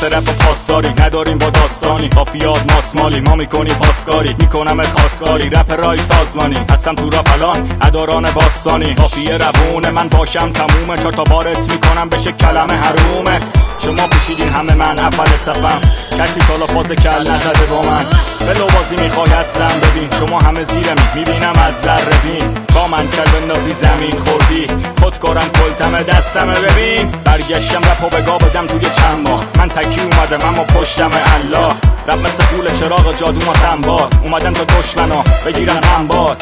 واسه رپ و پاسداری نداریم با داستانی قافیات ماسمالی ما میکنیم پاسکاری میکنم خواستگاری رپ رای سازمانی هستم تو رپ الان اداران باستانی قافیه روونه من باشم تمومه 4 تا بارت میکنم بشه کلمه حرومه شما پوشیدین همه من اول صفم کسی تالا فاز کل نزده با من بلو بازی میخوای هستم ببین شما همه زیرم میبینم از ذره بین با من کل بندازی زمین خوردی خودکارم کلتمه دستمه ببین برگشتم رپو بگاه بدم توی چند ماه من تکی اومدم اما پشتم الله رپ مثل پول چراغ جادو ما سنبال اومدم تا دشمنا بگیرم غنبال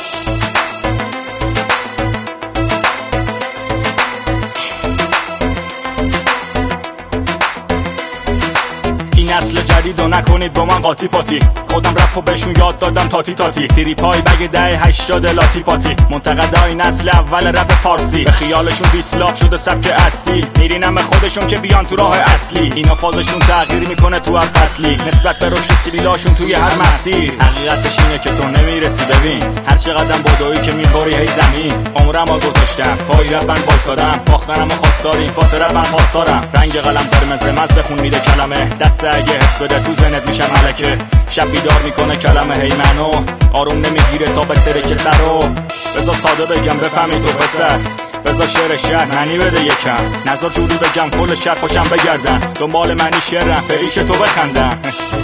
نسل جدید و نکنید با من قاطی پاتی خودم رپو بهشون یاد دادم تاتی تاتی تیری پای بگ 10-80 لاتی پاتی منتقدای نسل اول رپ فارسی به خیالشون بیسلاف شده سبک اصیل میرینم به خودشون که بیان تو راه اصلی اینا فازشون تغییر میکنه تو هر فصلی نسبت به رشد سیبیلاشون توی هر مسیر حقیقتش اینه که تو نمیرسی ببین هر چقدرم بدویی که میخوری هی زمین عمرمو گذاشتم پای رپ من وایسادم باختنم و خواستاری واسه رپ من خواستارم رنگ قلم قرمز مزه خون میده کلمه دست اگه حس بده تو ذهنت میشم ملکه شب بیدار میکنه کلمه هی منو آروم نمیگیره تا بهتره که سرو بذار ساده بگم بفهمی تو پسر بذار شعر شهر معنی بده یکم نذار جوری بگم کل شهر پاشم بگردن دنبال معنی شعرم به ریش تو بخندم